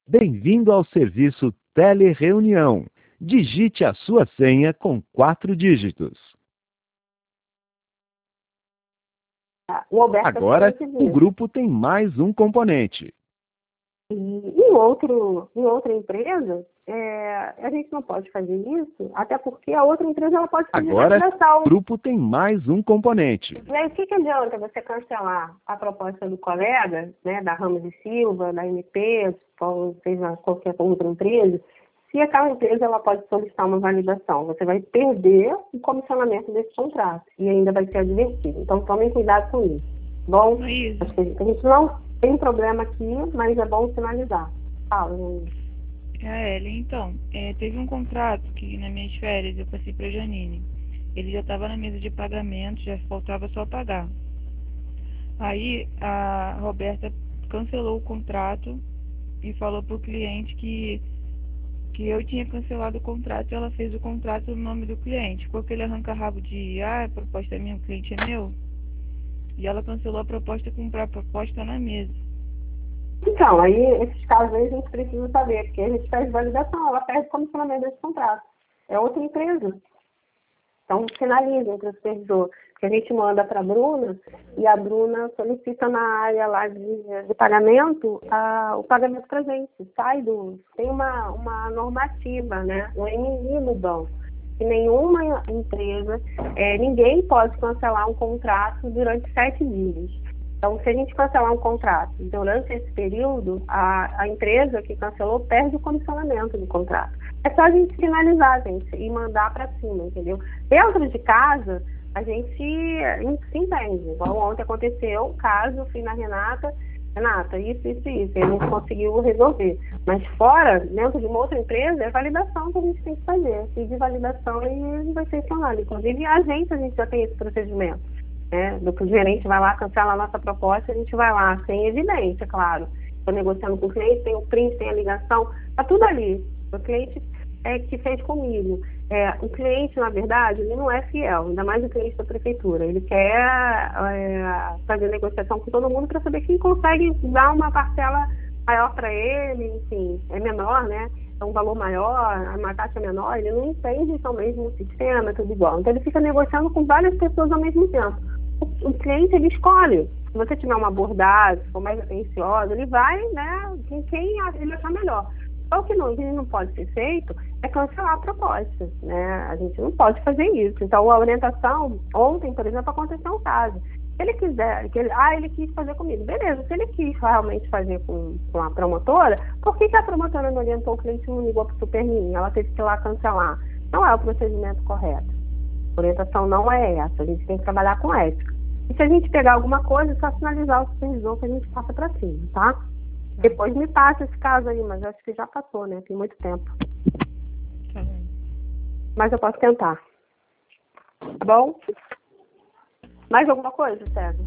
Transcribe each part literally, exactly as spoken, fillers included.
Bem-vindo ao serviço Telereunião. Digite a sua senha com quatro dígitos. O Alberto Agora, tá o grupo tem mais um componente. E em, outro, em outra empresa, é, a gente não pode fazer isso, até porque a outra empresa ela pode fazer Agora, validação. o grupo tem mais um componente. E aí, o que, que adianta você cancelar a proposta do colega, né, da Ramos e Silva, da M P, ou seja, qualquer outra empresa, se aquela empresa ela pode solicitar uma validação? Você vai perder o comissionamento desse contrato e ainda vai ser advertido. Então, tomem cuidado com isso. Bom, Luísa. acho que a gente não tem problema aqui, mas é bom sinalizar. Fala, Luísa. É, Ellen, então, é, teve um contrato que nas minhas férias eu passei para a Janine. Ele já estava na mesa de pagamento, já faltava só pagar. Aí a Roberta cancelou o contrato e falou para o cliente que, que eu tinha cancelado o contrato e ela fez o contrato no nome do cliente. Ficou aquele arranca-rabo de, ah, a proposta é minha, o cliente é meu. E ela cancelou a proposta com a proposta na mesa. Então, aí, esses casos aí a gente precisa saber, porque a gente faz validação, ela perde comissionamento desse contrato. É outra empresa. Então, finaliza entre o supervisor, que a gente manda para a Bruna, e a Bruna solicita na área lá de, de pagamento a, o pagamento para a gente. Sai do... Tem uma, uma normativa, né? Um M I no banco. Que nenhuma empresa, é, ninguém pode cancelar um contrato durante sete dias. Então, se a gente cancelar um contrato durante esse período, a, a empresa que cancelou perde o comissionamento do contrato. É só a gente finalizar, gente, e mandar para cima, entendeu? Dentro de casa, a gente se entende. Igual ontem aconteceu o caso, eu fui na Renata, Renata, isso, isso, isso, e a gente conseguiu resolver. Mas fora, dentro de uma outra empresa, é validação que a gente tem que fazer. Pedir validação e vai ser funcionado. Inclusive, a gente, a gente já tem esse procedimento. Né? Do que o gerente vai lá, cancela a nossa proposta, a gente vai lá, sem evidência, claro. Estou negociando com o cliente, tem o print, tem a ligação, está tudo ali. O cliente é que fez comigo. É, o cliente, na verdade, ele não é fiel, ainda mais o cliente da prefeitura. Ele quer é, fazer negociação com todo mundo para saber quem consegue dar uma parcela maior para ele, enfim, é menor, né? É um valor maior, uma taxa menor, ele não entende que é o mesmo sistema, é tudo igual. Então ele fica negociando com várias pessoas ao mesmo tempo. O, o cliente, ele escolhe. Se você tiver uma abordagem, se for mais atenciosa, ele vai, né, com quem ele achar melhor. Só que não, o que não pode ser feito é cancelar a proposta, né? A gente não pode fazer isso. Então, a orientação, ontem, por exemplo, aconteceu um caso. Se ele quiser, que ele, ah, ele quis fazer comigo. Beleza, se ele quis realmente fazer com, com a promotora, por que, que a promotora não orientou o cliente e não ligou para o Supermin? Ela teve que ir lá cancelar. Não é o procedimento correto. A orientação não é essa. A gente tem que trabalhar com ética. E se a gente pegar alguma coisa, é só sinalizar o supervisor que a gente passa para cima, tá? Depois me passa esse caso aí, mas acho que já passou, né? Tem muito tempo. Tá bom. Mas eu posso tentar. Tá bom? Mais alguma coisa, César?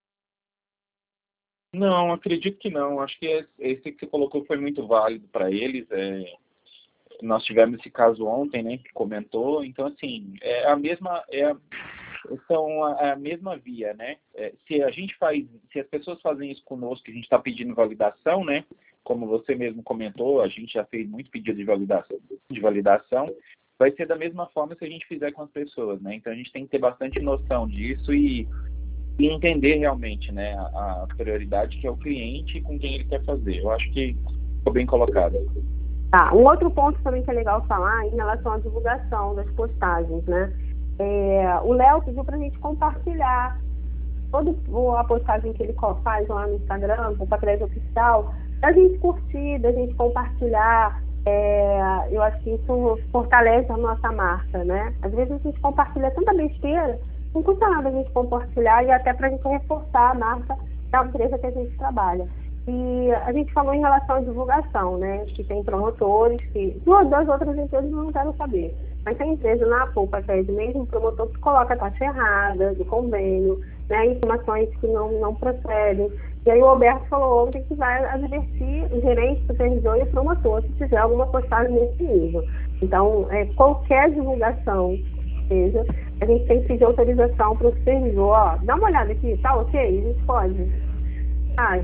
Não, acredito que não. Acho que esse que você colocou foi muito válido para eles. É, nós tivemos esse caso ontem, né, que comentou. Então, assim, é a mesma, é a, são a, a mesma via, né? É, se a gente faz, se as pessoas fazem isso conosco, a gente está pedindo validação, né? Como você mesmo comentou, a gente já fez muito pedido de validação, de validação. Vai ser da mesma forma se a gente fizer com as pessoas, né? Então a gente tem que ter bastante noção disso e, e entender realmente, né, a, a prioridade que é o cliente com quem ele quer fazer. Eu acho que ficou bem colocado. Tá, um outro ponto também que é legal falar em relação à divulgação das postagens, né? É, o Léo pediu pra gente compartilhar toda a postagem que ele faz lá no Instagram, o Papelete Oficial, da gente curtir, da gente compartilhar. É, eu acho que isso fortalece a nossa marca, né? Às vezes a gente compartilha tanta besteira, não custa nada a gente compartilhar e até para a gente reforçar a marca da empresa que a gente trabalha. E a gente falou em relação à divulgação, né? Que tem promotores, que duas das outras empresas não quero saber. Mas tem empresa na Poupa, que é de mesmo promotor, que coloca a taxa errada do convênio, né? Informações que não, não procedem. E aí o Alberto falou ontem que vai advertir o gerente, o supervisor e o promotor se tiver alguma postagem nesse nível. Então, é, qualquer divulgação, seja, a gente tem que pedir autorização para o supervisor. Ó, dá uma olhada aqui, tá ok? A gente pode. Ah,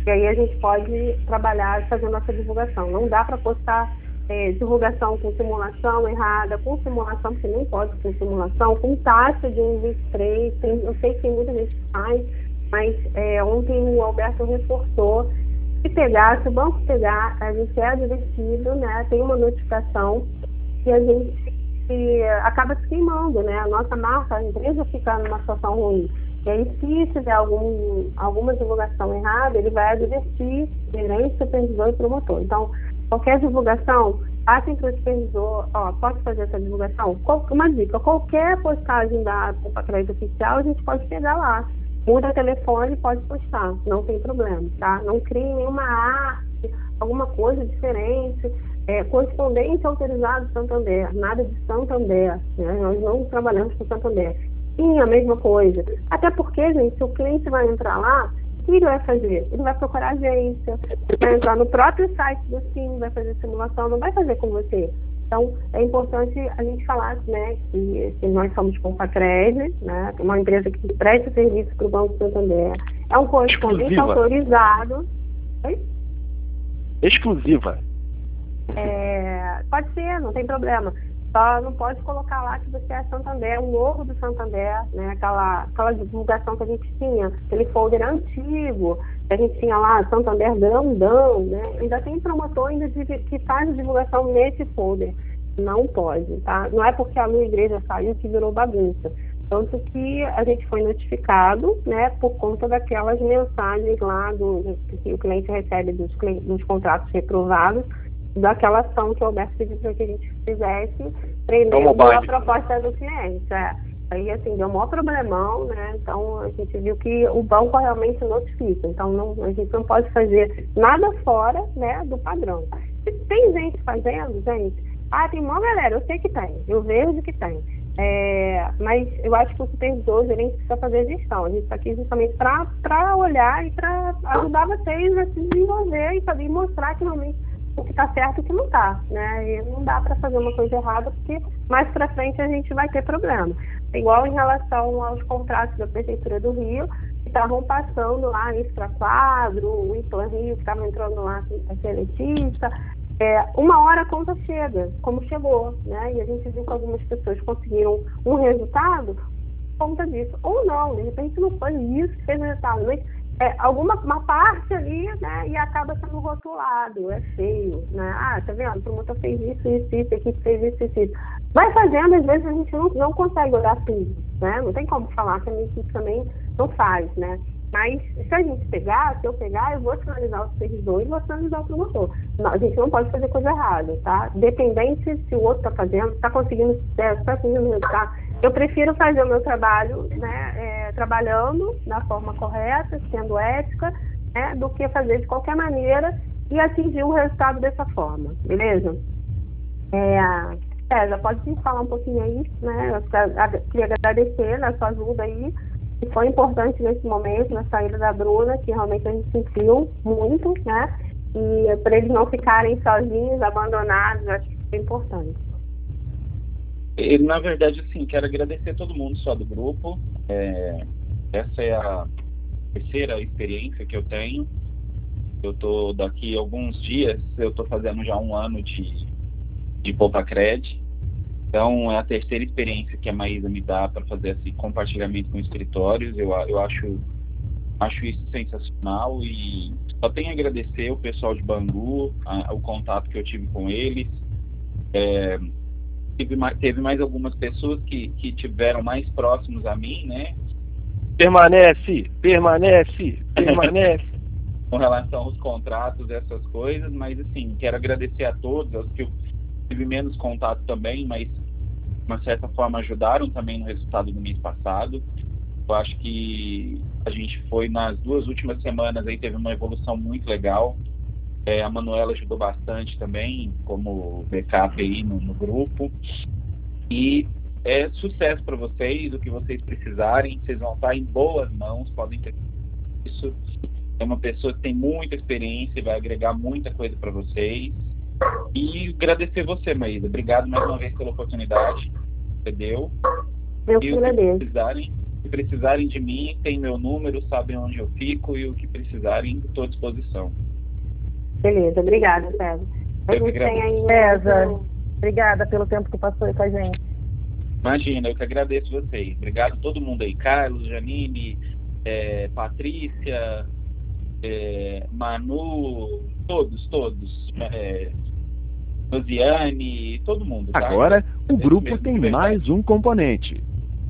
E aí a gente pode trabalhar e fazer nossa divulgação. Não dá para postar é, divulgação com simulação errada, com simulação, porque nem pode com simulação, com taxa de um vírgula vinte e três, tem, eu sei que tem muita gente que faz, mas é, ontem o Alberto reforçou, se pegar, se o banco pegar, a gente é advertido, né, tem uma notificação e a gente se, acaba se queimando, né, a nossa marca, a empresa fica numa situação ruim. E aí, se tiver algum, alguma divulgação errada, ele vai advertir gerente, supervisor e promotor. Então, qualquer divulgação, passem para o supervisor, ó, posso fazer essa divulgação? Qual, uma dica, qualquer postagem da Poupa Crédito Oficial, a gente pode pegar lá. Muda o telefone e pode postar, não tem problema, tá? Não crie nenhuma arte, alguma coisa diferente. É, correspondente autorizado Santander, nada de Santander, né? Nós não trabalhamos com Santander. Sim, a mesma coisa. Até porque, gente, se o cliente vai entrar lá, o que ele vai fazer? Ele vai procurar agência, vai entrar no próprio site do Sim, vai fazer simulação, não vai fazer com você. Então, é importante a gente falar, né, que, que nós somos Compacred, né, uma empresa que presta serviço para o Banco Santander. É um correspondente Exclusiva. autorizado. Oi? Exclusiva. É, pode ser, não tem problema. Só não pode colocar lá que você é Santander, o logo do Santander, né? Aquela, aquela divulgação que a gente tinha, aquele folder antigo, que a gente tinha lá, Santander grandão, né? Ainda tem promotor ainda de, que faz divulgação nesse folder. Não pode, tá? Não é porque a Lu Igreja saiu que virou bagunça. Tanto que a gente foi notificado, né, por conta daquelas mensagens lá do, que o cliente recebe dos, dos contratos reprovados, daquela ação que o Alberto pediu para que a gente fizesse, prendendo a proposta do cliente. É. Aí, assim, deu um maior problemão, né? Então, a gente viu que o banco realmente notifica. Então, não, a gente não pode fazer nada fora, né, do padrão. Tem gente fazendo, gente? Ah, tem uma galera, eu sei que tem. Eu vejo que tem. É, mas eu acho que o supervisor, o gerente, precisa fazer gestão. A gente está aqui justamente para olhar e para ajudar vocês a se desenvolver e poder mostrar que realmente o que está certo e o que não está, né? E não dá para fazer uma coisa errada, porque mais para frente a gente vai ter problema. Igual em relação aos contratos da Prefeitura do Rio, que estavam passando lá extra quadro, o Implan Rio, que estava entrando lá a ser elitista. É, uma hora a conta chega, como chegou, né? E a gente viu que algumas pessoas conseguiram um resultado por conta disso. Ou não, de repente não foi isso que fez o resultado, mas é, alguma uma parte ali, né, e acaba sendo rotulado, é feio, né? Ah, tá vendo? O promotor fez isso, isso, isso, a equipe fez isso, isso, isso. Vai fazendo, às vezes a gente não, não consegue olhar tudo, né? Não tem como falar que a minha equipe também não faz, né? Mas se a gente pegar, se eu pegar, eu vou sinalizar o supervisor e vou sinalizar o promotor. Não, a gente não pode fazer coisa errada, tá? Dependente se o outro está fazendo, está conseguindo sucesso, está conseguindo resultado. Eu prefiro fazer o meu trabalho, né, é, trabalhando da forma correta, sendo ética, né, do que fazer de qualquer maneira e atingir o resultado dessa forma, beleza? É, César, pode me falar um pouquinho aí, né? Eu queria agradecer a sua ajuda aí, que foi importante nesse momento, na saída da Bruna, que realmente a gente sentiu muito, né? E para eles não ficarem sozinhos, abandonados, eu acho que foi importante. Eu, na verdade, assim, quero agradecer a todo mundo só do grupo. É, essa é a terceira experiência que eu tenho. Eu tô daqui a alguns dias, eu tô fazendo já um ano de, de Compacred. Então, é a terceira experiência que a Maísa me dá para fazer esse compartilhamento com escritórios. Eu, eu acho, acho isso sensacional e só tenho a agradecer o pessoal de Bangu, a, o contato que eu tive com eles. É, teve, mais, teve mais algumas pessoas que, que tiveram mais próximos a mim, né? Permanece, permanece, permanece. Com relação aos contratos, essas coisas, mas assim, quero agradecer a todos, aos que eu tive menos contato também, mas de uma certa forma ajudaram também no resultado do mês passado. Eu acho que a gente foi nas duas últimas semanas aí, teve uma evolução muito legal. É, a Manuela ajudou bastante também, como backup aí no, no grupo. E é sucesso para vocês, o que vocês precisarem, vocês vão estar em boas mãos, podem ter isso. É uma pessoa que tem muita experiência e vai agregar muita coisa para vocês. E agradecer você, Maísa. Obrigado mais uma vez pela oportunidade que você deu. Eu e que o que agradeço. precisarem, Se precisarem de mim, tem meu número, sabem onde eu fico e o que precisarem, estou à disposição. Beleza, obrigada, César. A Eu que gente tem aí um César, outro- obrigada pelo tempo que passou aí com a gente. Imagina, eu que agradeço vocês. Obrigado a todo mundo aí. Carlos, Janine, é, Patrícia, é, Manu, todos, todos. É, Rosiane, todo mundo. Tá? Agora, o Agradeço grupo mesmo, tem de verdade. mais um componente.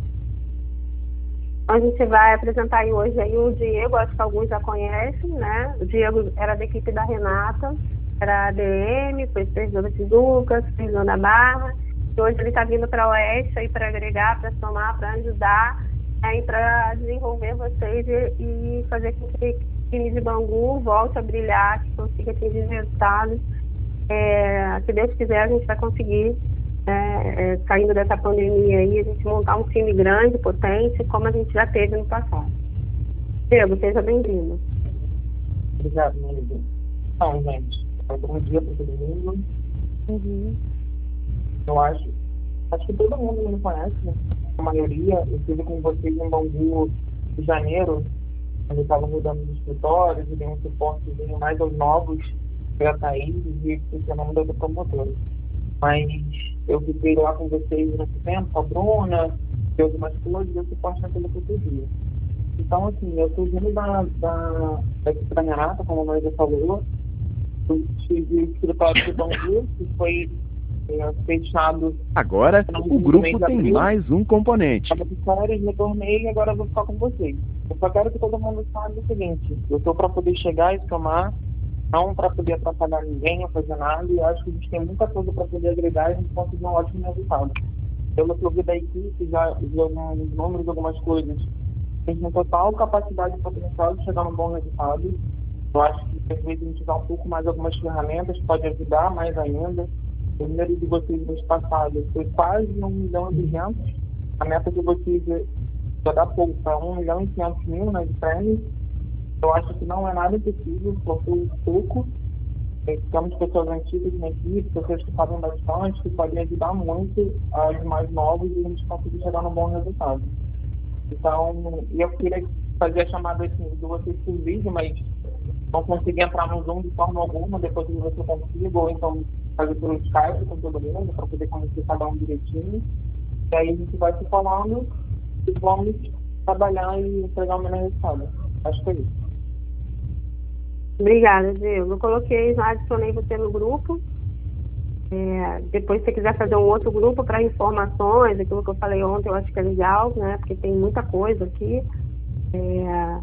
A gente vai apresentar aí hoje aí o Diego, acho que alguns já conhecem, né? O Diego era da equipe da Renata, era A D M, foi supervisor da Tijuca, supervisor da Barra, e hoje ele está vindo para a Oeste aí para agregar, para somar, para ajudar, aí para desenvolver vocês e, e fazer com que o time de Bangu volte a brilhar, que consiga atingir resultados. É, se Deus quiser, a gente vai conseguir, é, é, saindo dessa pandemia aí, a gente montar um time grande, potente, como a gente já teve no passado. Diego, seja bem-vindo. Obrigado, meu amigo. Então, gente, bom dia para todo mundo. Uhum. Eu acho, acho que todo mundo me conhece, né? A maioria. Eu estive com vocês em Bangu em janeiro, quando eu estava mudando de escritórios e dei um suportezinho mais aos novos, foi a Thaís e o nome da outra promotora. Mas eu fiquei lá com vocês nesse tempo, com a Bruna, e algumas coisas, e eu suporte naquilo que eu podia. Então, assim, eu estou vindo da, da, da equipe da Renata, como a Maria falou. Eu tive o escritório de Bangu, que foi é, fechado. Agora, o grupo tem mais um componente. Estava de férias, me tornei e agora eu vou ficar com vocês. Eu só quero que todo mundo saiba o seguinte: eu estou para poder chegar e somar, não para poder atrapalhar ninguém ou fazer nada, e eu acho que a gente tem muita coisa para poder agregar e a gente conseguir um ótimo resultado. Pelo que eu vi da equipe, já vi alguns números, algumas coisas. A gente tem total capacidade e potencial de chegar num bom resultado. Eu acho que às vezes a gente dá um pouco mais algumas ferramentas, pode ajudar mais ainda. O número de vocês no mês passado foi quase um milhão e duzentos. A meta de vocês já dá pouco, para um milhão e quinhentos mil, né, de prêmios. Eu acho que não é nada impossível, faltou pouco. Temos pessoas antigas na equipe, pessoas que sabem bastante, que podem ajudar muito aos mais novos e a gente conseguir chegar num bom resultado. Então, eu queria fazer a chamada assim, de vocês por vídeo, mas não consegui entrar no Zoom de forma alguma, depois de ver se eu consigo, ou então fazer pelo Skype com todo mundo, para poder conhecer cada um direitinho. E aí a gente vai se falando e vamos trabalhar e entregar o melhor resultado. Acho que é isso. Obrigada, Diego. Eu coloquei, já adicionei você no grupo. É, depois, se você quiser fazer um outro grupo para informações, aquilo que eu falei ontem, eu acho que é legal, né? Porque tem muita coisa aqui. É,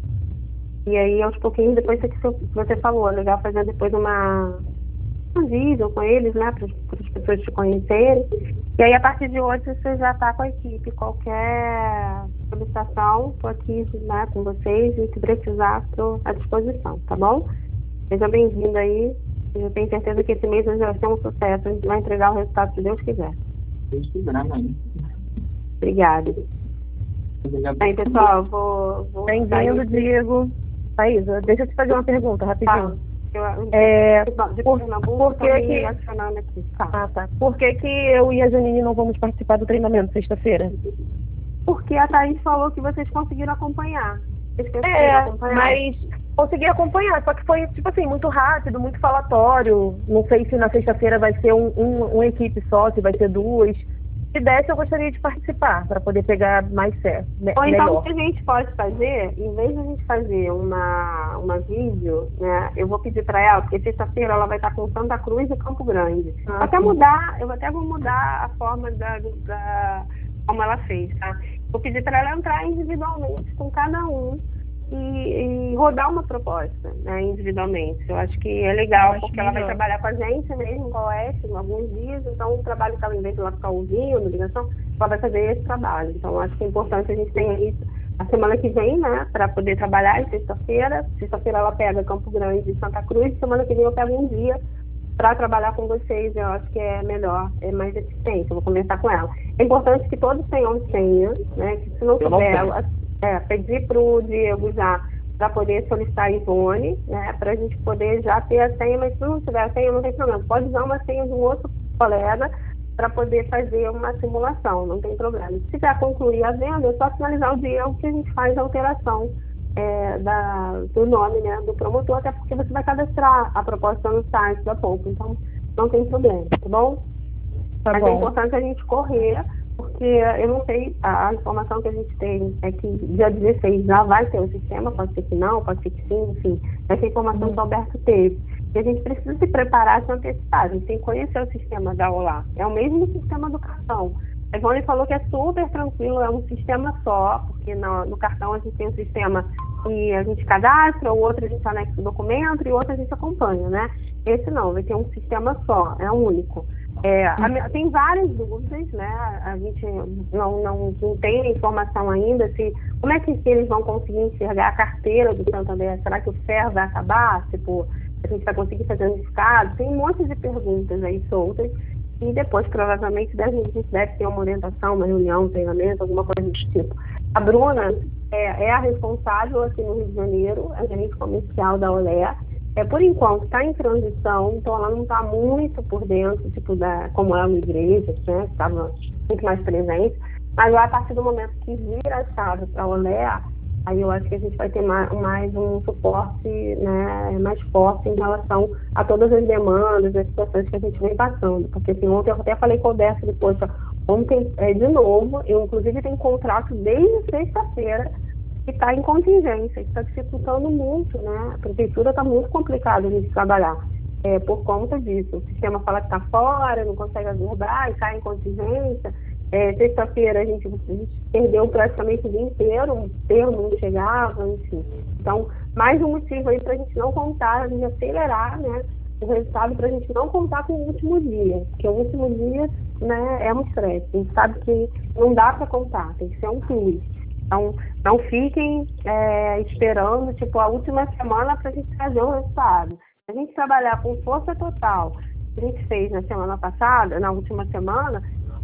e aí, aos pouquinhos, depois que você falou, é legal fazer depois uma, um vídeo com eles, né? Para as pessoas te conhecerem. E aí, a partir de hoje, você já está com a equipe. Qualquer solicitação, estou aqui, né, com vocês, e se precisar, estou à disposição, tá bom? Seja bem-vindo aí. Eu tenho certeza que esse mês vai ser um sucesso. A gente vai entregar o resultado se Deus quiser. Deus quiser, mãe. Obrigada. Bem, pessoal, vou... vou Bem-vindo, Diego. Thaisa, deixa eu te fazer uma pergunta, rapidinho. Tá. Eu, É, de por, Pernambuco, por que tô me que... adicionando aqui. Tá. Ah, tá. Por que que eu e a Janine não vamos participar do treinamento sexta-feira? Porque a Thaís falou que vocês conseguiram acompanhar. Vocês conseguiram É, acompanhar? mas consegui acompanhar, só que foi, tipo assim, muito rápido, muito falatório. Não sei se na sexta-feira vai ser um, um, uma equipe só, se vai ser duas. Se desse, eu gostaria de participar, para poder pegar mais certo. Me Ou então, melhor. o que a gente pode fazer, em vez de a gente fazer uma, uma vídeo, né, eu vou pedir para ela, porque sexta-feira ela vai estar com Santa Cruz e Campo Grande. Ah, vou até sim. mudar, eu até vou mudar a forma da, da como ela fez, tá? Vou pedir para ela entrar individualmente com cada um e, e rodar uma proposta, né, individualmente. Eu acho que é legal, acho porque ela vai melhor. trabalhar com a gente mesmo, com a Oeste, em alguns dias, então o trabalho que ela, em vez de ela ficar ouvindo, ligação, ela vai fazer esse trabalho. Então, eu acho que é importante a gente ter isso a semana que vem, né, para poder trabalhar em sexta-feira. Sexta-feira ela pega Campo Grande e Santa Cruz, semana que vem eu pego um dia para trabalhar com vocês. Eu acho que é melhor, é mais eficiente. Eu vou conversar com ela. É importante que todos tenham senha, né, que se não Eu não tiver, tenho. ela, é, pedir para o Diego já para poder solicitar a Ivone, né, para a gente poder já ter a senha, mas se não tiver a senha, não tem problema. Pode usar uma senha de um outro colega, para poder fazer uma simulação, não tem problema. Se já concluir a venda, é só finalizar o dia que a gente faz a alteração é, da, do nome, né, do promotor, até porque você vai cadastrar a proposta no site da Poupa, então não tem problema, tá bom? Tá Mas bom. é importante a gente correr, porque eu não sei, a, a informação que a gente tem é que dia dezesseis já vai ter o sistema, pode ser que não, pode ser que sim, enfim, essa informação que o Alberto teve. E a gente precisa se preparar, se antecipar, a gente tem que conhecer o sistema da Olá. É o mesmo sistema do cartão. A Ivone falou que é super tranquilo, é um sistema só, porque no, no cartão a gente tem um sistema que a gente cadastra, o outro a gente anexa o documento e o outro a gente acompanha, né? Esse não, vai ter um sistema só, é único. É, a, tem várias dúvidas, né? A gente não, não, não tem informação ainda se como é que, que eles vão conseguir enxergar a carteira do Santander. Será que o F E R vai acabar? Tipo, a gente vai conseguir fazer unificado? Tem um monte de perguntas aí soltas. E depois, provavelmente, a gente deve ter uma orientação, uma reunião, um treinamento, alguma coisa desse tipo. A Bruna é, é a responsável aqui no Rio de Janeiro, a gerente comercial da Olé. É, por enquanto, está em transição, então ela não está muito por dentro, tipo, da, como é uma igreja, né, que estava muito mais presente. Mas lá, a partir do momento que vira a chave para a Olé, aí eu acho que a gente vai ter mais, mais um suporte, né, mais forte em relação a todas as demandas, as situações que a gente vem passando. Porque assim, ontem eu até falei com o Alberto, depois, ontem, é, de novo, eu inclusive tenho contrato desde sexta-feira, que está em contingência, está dificultando muito, né? A prefeitura está muito complicada de trabalhar é, por conta disso. O sistema fala que está fora, não consegue aguardar e cai em contingência. É, sexta-feira a gente, a gente perdeu praticamente o dia inteiro, um termo não chegava, enfim. Então, mais um motivo aí para a gente não contar, a gente acelerar, né, o resultado, para a gente não contar com o último dia, porque o último dia, né, é um estresse. A gente sabe que não dá para contar, tem que ser um plus. Então, não fiquem é, esperando, tipo, a última semana para a gente fazer o resultado. Se a gente trabalhar com força total, que a gente fez na semana passada, na última semana,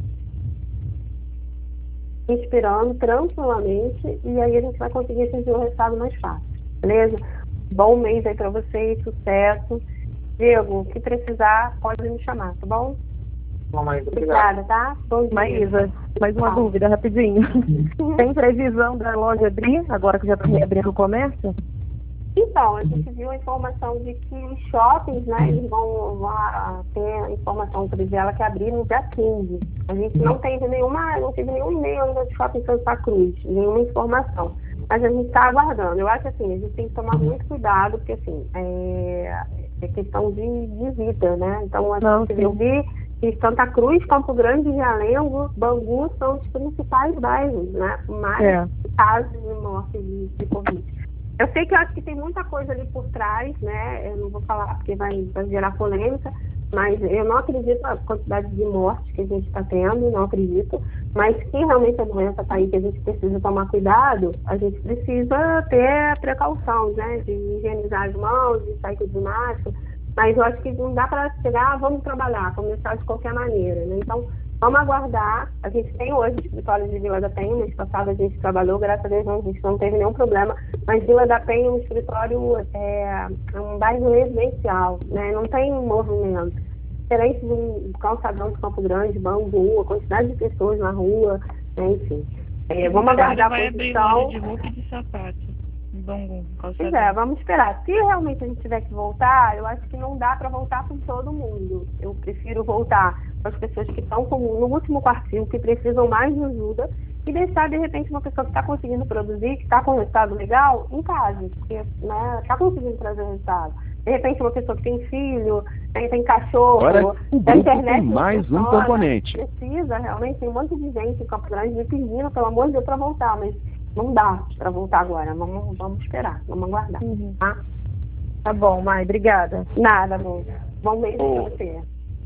inspirando tranquilamente, e aí a gente vai conseguir atingir o resultado mais fácil, beleza? Bom mês aí para vocês, sucesso. Diego, o que precisar, pode me chamar, tá bom? Bom, mãe, Obrigada, tá? Bom dia. Maísa, mais uma Ah. dúvida, rapidinho. Tem previsão da loja abrir, agora que já está reabrindo o comércio? Então, a gente viu a informação de que os shoppings, né, eles vão, vão ter a informação por ela que abriram no dia quinze. A gente não teve nenhuma, não teve nenhum e-mail ainda de shopping Santa Cruz, nenhuma informação. Mas a gente está aguardando. Eu acho que assim, a gente tem que tomar muito cuidado, porque assim, é, é questão de, de vida, né? Então, a Não, gente sim. eu vi que Santa Cruz, Campo Grande, Realengo, Bangu são os principais bairros, né? Com mais É. casos de morte de, de Covid. Eu sei que eu acho que tem muita coisa ali por trás, né? Eu não vou falar porque vai, vai gerar polêmica, mas eu não acredito na quantidade de mortes que a gente está tendo, não acredito. Mas se realmente a doença está aí, que a gente precisa tomar cuidado, a gente precisa ter precaução, né? De higienizar as mãos, de sair com máscara. Mas eu acho que não dá para chegar, ah, vamos trabalhar, começar de qualquer maneira, né? Então, vamos aguardar. A gente tem hoje o escritório de Vila da Penha, mês passado a gente trabalhou, graças a Deus não, a gente não teve nenhum problema, mas Vila da Penha é um escritório, é, é um bairro residencial, né? Não tem movimento. Diferente de um calçadão de Campo Grande, Bangu, a quantidade de pessoas na rua, né? Enfim. É, vamos aguardar a vai abrir posição. loja de roupa e de sapato. Em Bangu, Pois calçadão. é, vamos esperar. Se realmente a gente tiver que voltar, eu acho que não dá para voltar com todo mundo. Eu prefiro voltar com as pessoas que estão no último quartil, que precisam mais de ajuda, e deixar, de repente, uma pessoa que está conseguindo produzir, que está com resultado legal, em casa, porque né, está conseguindo trazer resultado. De repente, uma pessoa que tem filho, né, tem cachorro, Agora, o da grupo internet tem mais um funciona, componente. Precisa, realmente, tem um monte de gente em Campo Grande me pedindo, pelo amor de Deus, para voltar, mas não dá para voltar agora. Vamos, vamos esperar, vamos aguardar. Uhum. Tá? Tá bom, Mai, obrigada. Nada, amor. Bom mês Ô. pra você.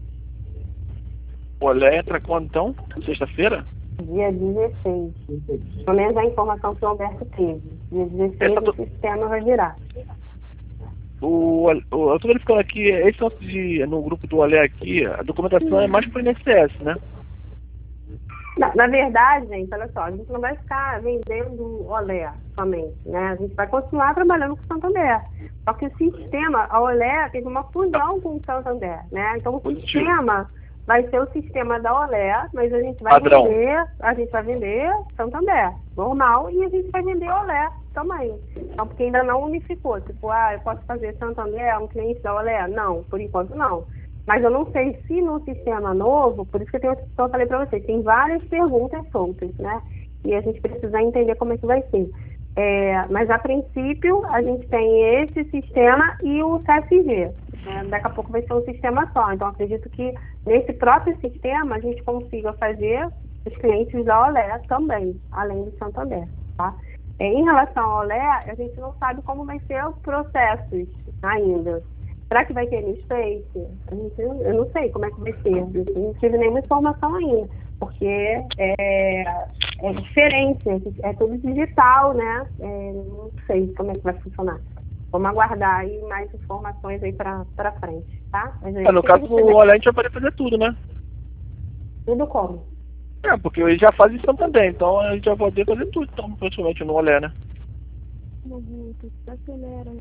Olha, entra quando então? Sexta-feira? Dia dezesseis. Pelo menos a informação que o Alberto teve. Dia dezesseis Essa o tô- sistema vai virar. O, o, eu tô verificando aqui, esse nosso de, no grupo do Olé aqui, a documentação é mais pro I N S S, né? Na, na verdade, gente, olha só, a gente não vai ficar vendendo Olé somente, né? A gente vai continuar trabalhando com o Santander. Só que o sistema, a Olé teve uma fusão com o Santander, né? Então o Positivo. sistema vai ser o sistema da Olé, mas a gente vai Padrão. vender, a gente vai vender Santander, normal, e a gente vai vender Olé também. Então, porque ainda não unificou. Tipo, ah, eu posso fazer Santander, um cliente da Olé? Não, por enquanto não. Mas eu não sei se no sistema novo, por isso que eu, tenho, eu falei para vocês, tem várias perguntas soltas, né? E a gente precisa entender como é que vai ser. É, mas, a princípio, a gente tem esse sistema e o C S G. Né? Daqui a pouco vai ser um sistema só. Então, acredito que nesse próprio sistema a gente consiga fazer os clientes da Olé também, além do Santander. Tá? É, em relação ao Olé, a gente não sabe como vai ser os processos ainda. Será que vai ter no Space? A gente, eu não sei como é que vai ser. Eu não tive nenhuma informação ainda. Porque é, é diferente, é tudo digital, né? É, não sei como é que vai funcionar. Vamos aguardar aí mais informações aí para frente, tá? Mas aí, É, no caso, o Olé a gente vai poder fazer tudo, né? Tudo como? É, porque ele já faz isso também, então a gente vai poder fazer tudo, então, praticamente, no Olé, né? Acelera.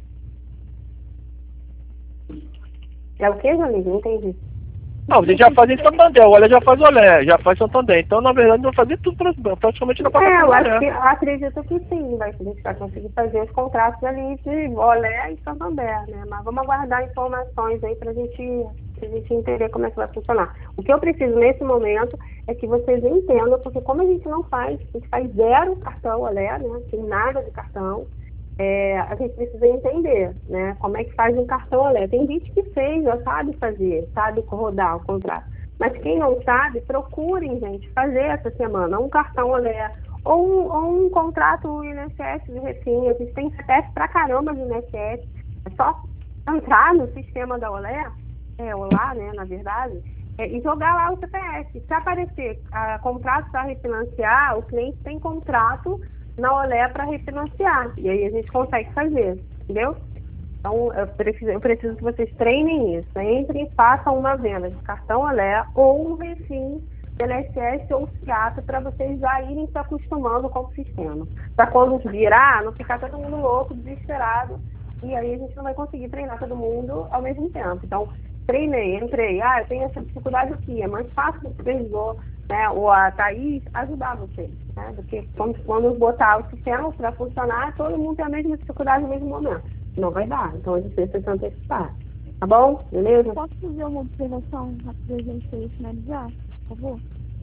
É o que, Janine? Não entendi. Não, a gente já faz em Santander, o Olé já faz Olé, já faz Santander. Então, na verdade, vai fazer tudo pra, praticamente na É, plataforma eu acho Olé. que, acredito que sim, vai, a gente vai conseguir fazer os contratos ali de Olé e Santander, né? Mas vamos aguardar informações aí pra gente, pra gente entender como é que vai funcionar. O que eu preciso nesse momento é que vocês entendam, porque como a gente não faz, a gente faz zero cartão Olé, né? Tem nada de cartão. É, a gente precisa entender, né, como é que faz um cartão Olé. Tem gente que fez, já sabe fazer, sabe rodar o contrato. Mas quem não sabe, procurem, gente, fazer essa semana um cartão Olé ou um, ou um contrato I N S S de refim. A gente tem C P F pra caramba de I N S S. É só entrar no sistema da Olé, é, Olá, né, na verdade, é, e jogar lá o C P F. Se aparecer a, contrato para refinanciar, o cliente tem contrato na Olé para refinanciar. E aí a gente consegue fazer, entendeu? Então, eu preciso, eu preciso que vocês treinem isso. Entrem e façam uma venda de cartão Olé ou um refim de L S S ou Fiat para vocês já irem se acostumando com o sistema. Para quando virar, não ficar todo mundo louco, desesperado. E aí a gente não vai conseguir treinar todo mundo ao mesmo tempo. Então, treinei, entrei. Ah, eu tenho essa dificuldade aqui. É mais fácil do supervisor, né, ou a Thaís ajudar vocês, né, porque quando, quando botar o sistema para funcionar, todo mundo tem a mesma dificuldade no mesmo momento. Não vai dar, então a gente precisa se antecipar. Tá bom? Beleza? Posso fazer uma observação rápida a gente para finalizar, por favor?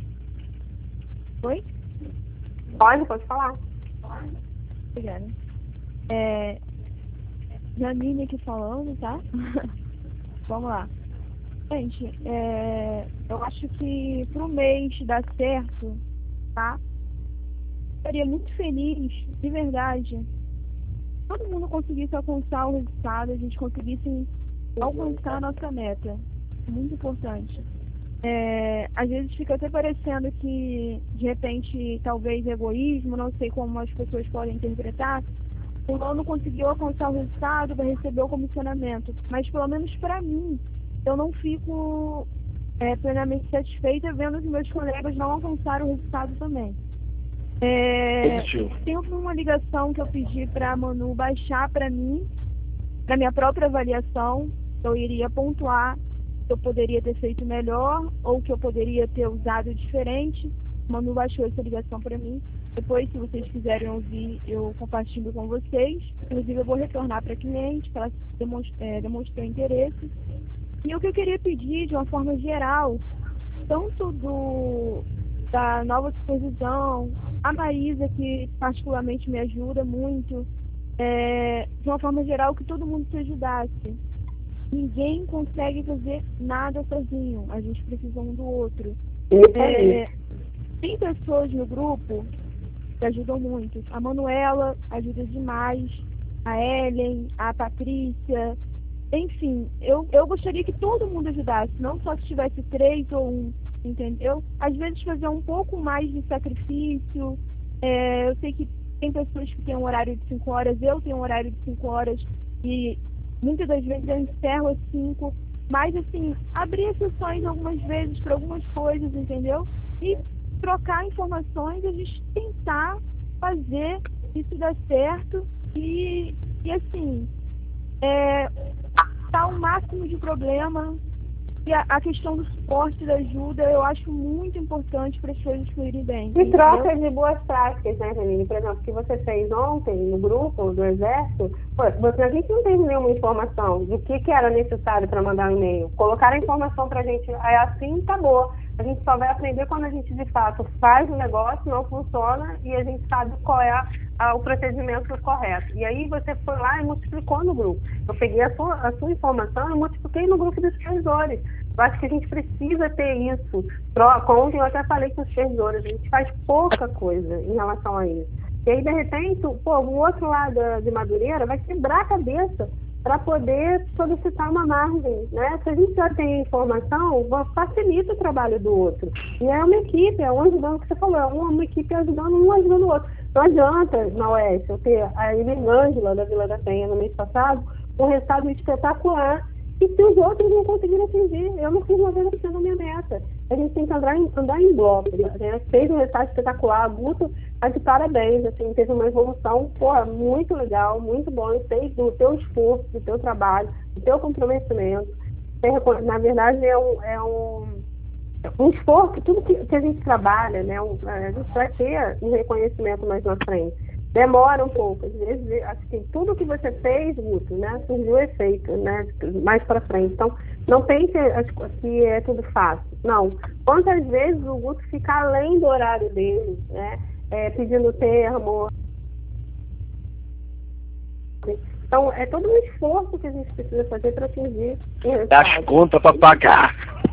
Oi? Pode, pode falar. Obrigada. É, Janine aqui falando, tá? Vamos lá. Gente, é, eu acho que pro mês dar certo, tá? Ficaria muito feliz, de verdade, todo mundo conseguisse alcançar o resultado, a gente conseguisse alcançar a nossa meta. Muito importante. É, às vezes fica até parecendo que, de repente, talvez egoísmo, não sei como as pessoas podem interpretar, o dono conseguiu alcançar o resultado, vai receber o comissionamento. Mas, pelo menos para mim, eu não fico é, plenamente satisfeita vendo que meus colegas não alcançaram o resultado também. É, tem uma ligação que eu pedi para a Manu baixar para mim, para minha própria avaliação, eu iria pontuar que eu poderia ter feito melhor ou que eu poderia ter usado diferente. A Manu baixou essa ligação para mim. Depois, se vocês quiserem ouvir, eu compartilho com vocês. Inclusive, eu vou retornar para a cliente, que ela demonstrou, é, demonstrou interesse. E o que eu queria pedir, de uma forma geral, tanto do, da nova supervisão, a Marisa, que particularmente me ajuda muito, é, de uma forma geral, que todo mundo se ajudasse. Ninguém consegue fazer nada sozinho, a gente precisa um do outro. É, tem pessoas no grupo que ajudam muito. A Manuela ajuda demais, a Ellen, a Patrícia. Enfim, eu, eu gostaria que todo mundo ajudasse, não só se tivesse três ou um, entendeu? Às vezes fazer um pouco mais de sacrifício. É, eu sei que tem pessoas que têm um horário de cinco horas, eu tenho um horário de cinco horas e muitas das vezes eu encerro às cinco, mas assim, abrir sessões algumas vezes para algumas coisas, entendeu? E trocar informações, a gente tentar fazer isso dar certo e, e assim, é, tá o máximo de problema. E a, a questão do suporte, da ajuda, eu acho muito importante para as coisas fluírem bem. E troca de boas práticas, né, Janine? Por exemplo, o que você fez ontem no grupo do Exército, pô, você, a gente não teve nenhuma informação de o que, que era necessário para mandar um e-mail. Colocaram a informação para a gente, é assim, acabou. A gente só vai aprender quando a gente, de fato, faz o negócio, não funciona, e a gente sabe qual é a, a, o procedimento correto. E aí você foi lá e multiplicou no grupo. Eu peguei a sua, a sua informação e multipliquei no grupo dos supervisores. Eu acho que a gente precisa ter isso. Ontem eu até falei com os supervisores, a gente faz pouca coisa em relação a isso. E aí, de repente, pô, o outro lado de Madureira vai quebrar a cabeça para poder solicitar uma margem, né? Se a gente já tem informação, facilita o trabalho do outro. E é uma equipe, é um ajudando o que você falou, é uma equipe ajudando um ajudando o outro. Não adianta, na Oeste, eu ter a Elisângela da Vila da Penha no mês passado, um resultado espetacular, e se os outros não conseguiram atingir, eu não fiz noventa por cento da minha meta. A gente tem que andar em, andar em bloco, né? Fez um resultado espetacular, Guto, tá de parabéns, assim, teve uma evolução, pô, muito legal, muito bom, eu sei do teu esforço, do teu trabalho, do teu comprometimento. Na verdade, é um, é um, um esforço, tudo que, que a gente trabalha, né? Um, a gente vai ter um reconhecimento mais na frente. Demora um pouco, às vezes, acho que tudo que você fez, Guto, né, surgiu efeito, né, mais para frente. Então, não pense que é tudo fácil. Não. Quantas vezes o Guto fica além do horário dele, né, é, pedindo termo. Então, é todo um esforço que a gente precisa fazer para atingir o resultado. As contas para pagar.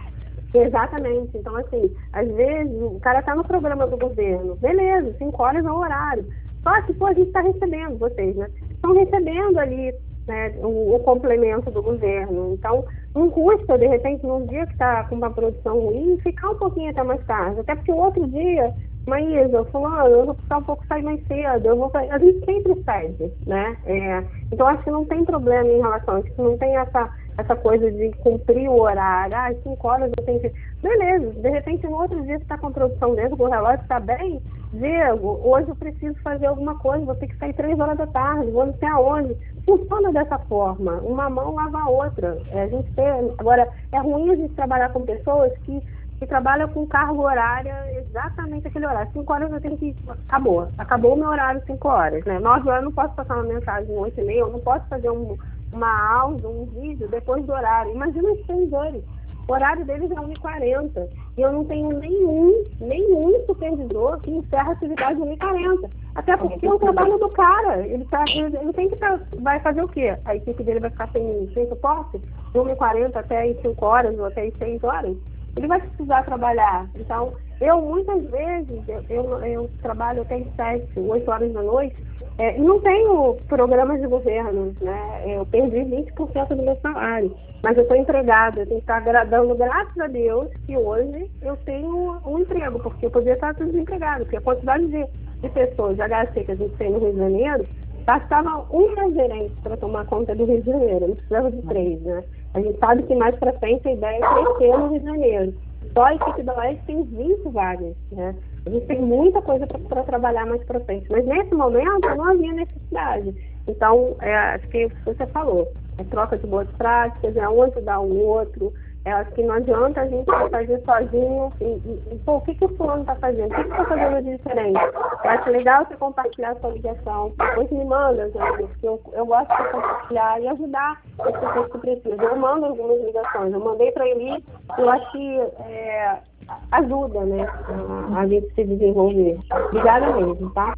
Exatamente. Então, assim, às vezes, o cara está no programa do governo, beleza, cinco horas é o horário. Só que, pô, a gente está recebendo, vocês, né? Estão recebendo ali, né, o, o complemento do governo. Então, não custa, de repente, num dia que está com uma produção ruim, ficar um pouquinho até mais tarde. Até porque o outro dia, Maísa, fulano, eu vou precisar um pouco sair mais cedo. Eu vou... A gente sempre cede, né? É, então, acho que não tem problema em relação a isso. Não tem essa, essa coisa de cumprir o horário. Ah, cinco horas eu tenho que... Beleza, de repente, no outro dia você está com a produção dentro, o relógio está bem. Diego, hoje eu preciso fazer alguma coisa, vou ter que sair três horas da tarde, vou não sei aonde. Funciona dessa forma, uma mão lava a outra. É, a gente tem, agora, é ruim a gente trabalhar com pessoas que, que trabalham com carga horária, exatamente aquele horário. Cinco horas eu tenho que... Acabou. Acabou o meu horário, cinco horas. Né? Nove horas eu não posso passar uma mensagem oito e meia, eu não posso fazer um, uma aula, um vídeo depois do horário. Imagina os supervisores. O horário deles é uma e quarenta. E eu não tenho nenhum, nenhum supervisor que encerra a atividade uma e quarenta. Até porque é o trabalho do cara. Ele, tá, ele, ele tem que tá, vai fazer o quê? A equipe dele vai ficar sem, sem suporte? De uma e quarenta até as cinco horas ou até as seis horas? Ele vai precisar trabalhar. Então, eu muitas vezes, eu, eu, eu trabalho até às sete, oito horas da noite, é, e não tenho programas de governo, né? Eu perdi vinte por cento do meu salário. Mas eu estou empregada, eu tenho que estar agradando, graças a Deus, que hoje eu tenho um emprego, porque eu poderia estar desempregada, porque a quantidade de, de pessoas de H C que a gente tem no Rio de Janeiro, bastava uma gerente para tomar conta do Rio de Janeiro, não precisava de três, né? A gente sabe que mais para frente a ideia é crescer no Rio de Janeiro. Só a equipe da Oeste tem vinte vagas, né? A gente tem muita coisa para trabalhar mais para frente, mas nesse momento não havia necessidade. Então, é, acho que você falou, é troca de boas práticas, é um ajudar o outro. É, acho que não adianta a gente fazer sozinho. E, e, e, pô, o que, que o fulano está fazendo? O que, que está fazendo de diferente? Eu acho legal você compartilhar a sua ligação. Depois me manda, gente, porque eu, eu gosto de compartilhar e ajudar as pessoas que precisam. Eu mando algumas ligações. Eu mandei para ele, eu acho que é, ajuda, né, a, a gente se desenvolver. Obrigada mesmo, tá?